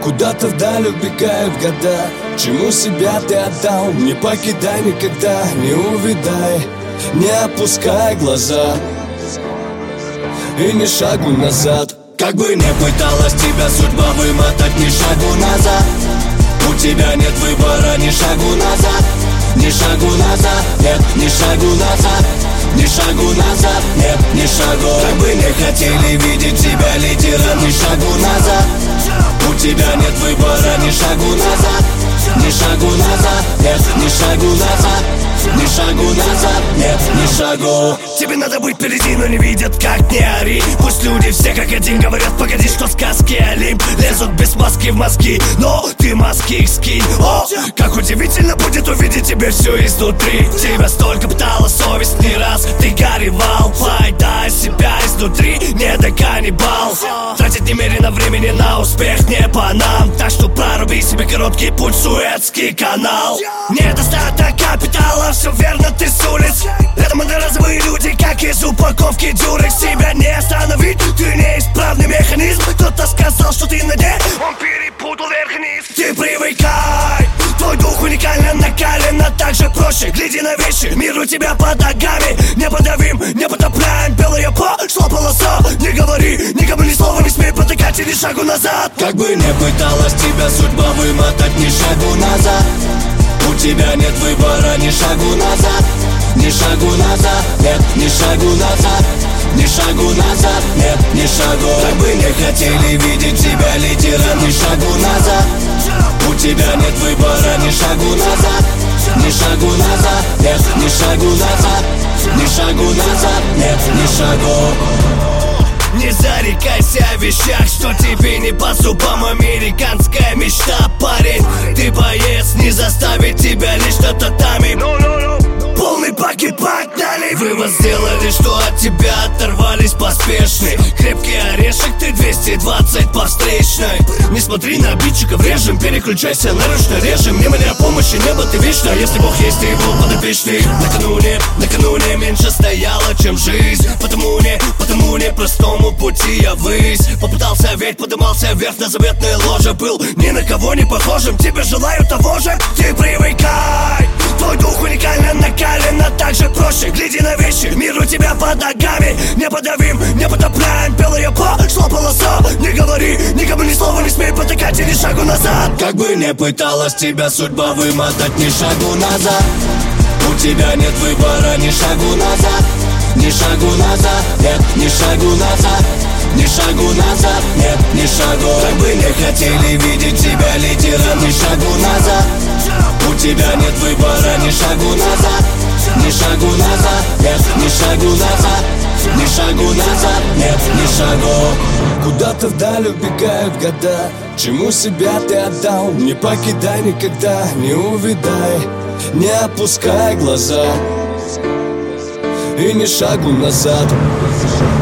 Куда-то вдаль убегают года. Чему себя ты отдал? Не покидай никогда, не увидай, не опускай глаза и ни шагу назад. Как бы не пыталась тебя судьба вымотать, ни шагу назад. У тебя нет выбора, ни шагу назад, ни шагу назад, нет, ни шагу назад, ни шагу назад, нет, ни шагу. Как бы не хотели видеть тебя лидером, ни шагу назад. У тебя нет выбора, ни шагу назад, ни шагу назад, нет, ни шагу назад, ни шагу назад, нет, ни шагу. Тебе надо быть впереди, но не видят, как не ори. Пусть люди все как один говорят, погоди, что сказки Олимп лезут без маски в мозги, но ты маски их скинь. О, как удивительно будет увидеть тебе все изнутри. Тебя столько пытала совесть не раз, ты горевал, поедай себя изнутри, не до каннибал. Тратить немерено времени на успех не по нам, так что проруби себе короткий путь, Суэцкий канал. Недостаток капитала, все верно, ты с улиц. Рядом одноразовые люди, как из упаковки дюрекс. Себя не остановить, ты неисправный механизм. Кто-то сказал, что ты на дне, он перепутал верх-вниз. Ты привыкай, твой дух уникален, накален, а также проще. Гляди на вещи, мир у тебя под ногами. Не подавим, не потопляем, белая пошла полоса. Не говори, никому ни слова не смей потыкать и ни шагу назад. Как бы не пыталась тебя судьба вымотать, ни шагу назад. У тебя нет выбора, ни шагу назад, ни шагу назад, нет, ни шагу назад, ни шагу назад, нет, ни шагу. Как бы не хотели видеть тебя лидером, ни шагу назад. У тебя нет выбора, ни шагу назад, ни шагу назад, нет, ни шагу назад, ни шагу назад, нет, ни шагу. Не зарекайся о вещах, что тебе не по зубам. Американская мечта, парень. Ты боец, не заставит тебя лишь на татами. Полный пакет погнали. Вывод сделали, что от тебя оторвались поспешные. Крепкий орешек, ты 220 по встречной. Не смотри на обидчиков, режем, переключайся на ручной режим. Не моля помощи, небо ты вечно. Если Бог есть, ты его подопечный. Накануне меньше стояла, чем жизнь. Потому не простому пути я ввысь. Попытался ведь, подымался вверх на заветное ложе. Был ни на кого не похожим, тебе желаю того же. Ты привыкай, твой дух уникален, накален, а также проще. Гляди на вещи, мир у тебя под ногами. Не подавим, не потопляем, белая пошла полоса. Не говори, никому ни слова не смей потыкать и ни шагу назад. Как бы не пыталась тебя судьба вымотать, ни шагу назад. У тебя нет выбора, ни шагу назад, ни шагу назад, нет, ни шагу назад, ни шагу назад, нет, ни шагу. Как бы не хотели видеть тебя лидером, ни шагу назад. У тебя нет выбора, ни шагу назад, ни шагу назад, нет, ни шагу назад, ни шагу назад, нет, ни шагу. Куда-то вдаль убегают года. Чему себя ты отдал? Не покидай никогда, не увидай, не опускай глаза и ни шагу назад.